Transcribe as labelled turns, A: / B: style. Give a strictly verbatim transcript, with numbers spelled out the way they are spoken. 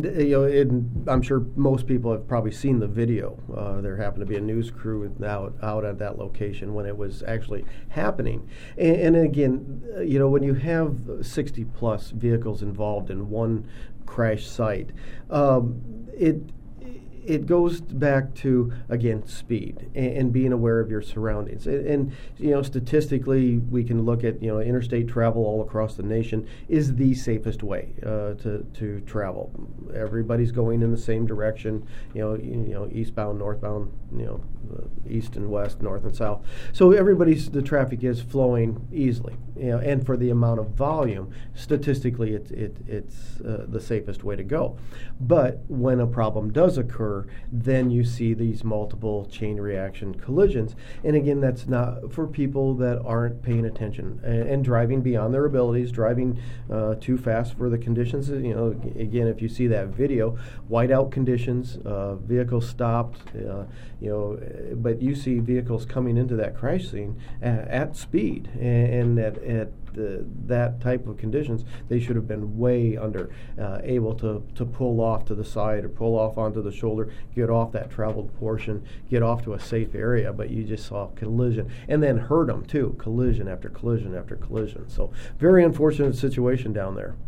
A: you know, it, I'm sure most people have probably seen the video. Uh, there happened to be a news crew out out at that location when it was actually happening. And, and again, you know, when you have sixty plus vehicles involved in one crash site, um, it it goes back to, again, speed and, and being aware of your surroundings. And, and, you know, statistically, we can look at, you know, interstate travel all across the nation is the safest way uh, to, to travel. Everybody's going in the same direction, you know, you, you know, eastbound, northbound, you know, uh, east and west, north and south. So everybody's, the traffic is flowing easily, you know, and for the amount of volume, statistically, it, it, it's uh, the safest way to go. But when a problem does occur, then you see these multiple chain reaction collisions. And again, that's not for people that aren't paying attention and, and driving beyond their abilities, driving uh, too fast for the conditions. You know, again, if you see that video, whiteout conditions, uh, vehicles stopped, uh, you know, but you see vehicles coming into that crash scene at, at speed and, and at, at the, that type of conditions, they should have been way under, uh, able to, to pull off to the side or pull off onto the shoulder, get off that traveled portion, get off to a safe area, but you just saw collision and then hurt them too, collision after collision after collision. So very unfortunate situation down there.